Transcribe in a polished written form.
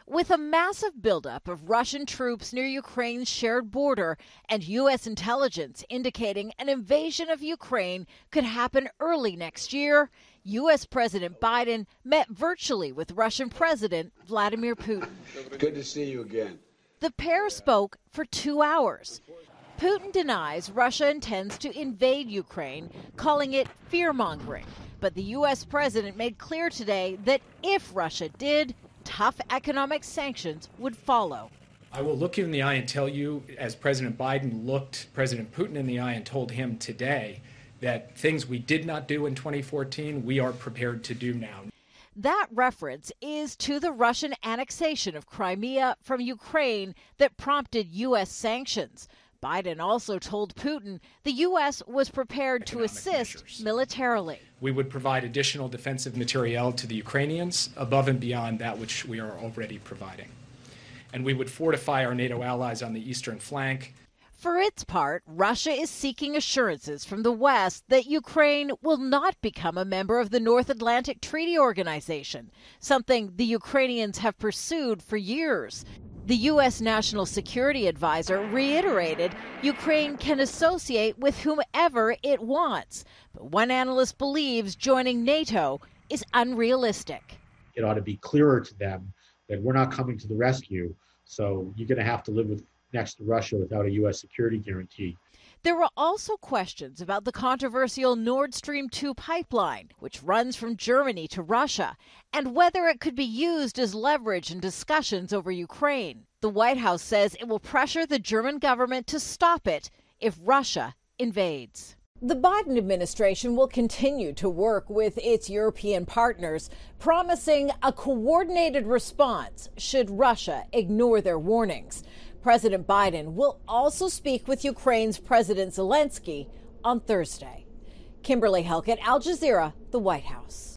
With a massive buildup of Russian troops near Ukraine's shared border and U.S. intelligence indicating an invasion of Ukraine could happen early next year, U.S. President Biden met virtually with Russian President Vladimir Putin. Good to see you again. The pair spoke for 2 hours. Putin denies Russia intends to invade Ukraine, calling it fear-mongering. But the U.S. president made clear today that if Russia did, tough economic sanctions would follow. I will look you in the eye and tell you, as President Biden looked President Putin in the eye and told him today that things we did not do in 2014, we are prepared to do now. That reference is to the Russian annexation of Crimea from Ukraine that prompted U.S. sanctions. Biden also told Putin the U.S. was prepared to assist militarily. We would provide additional defensive materiel to the Ukrainians above and beyond that which we are already providing. And we would fortify our NATO allies on the eastern flank. For its part, Russia is seeking assurances from the West that Ukraine will not become a member of the North Atlantic Treaty Organization, something the Ukrainians have pursued for years. The U.S. National Security Advisor reiterated Ukraine can associate with whomever it wants. But one analyst believes joining NATO is unrealistic. It ought to be clearer to them that we're not coming to the rescue, so you're going to have to live next to Russia without a U.S. security guarantee. There were also questions about the controversial Nord Stream 2 pipeline, which runs from Germany to Russia, and whether it could be used as leverage in discussions over Ukraine. The White House says it will pressure the German government to stop it if Russia invades. The Biden administration will continue to work with its European partners, promising a coordinated response should Russia ignore their warnings. President Biden will also speak with Ukraine's President Zelensky on Thursday. Kimberly Helkett, Al Jazeera, the White House.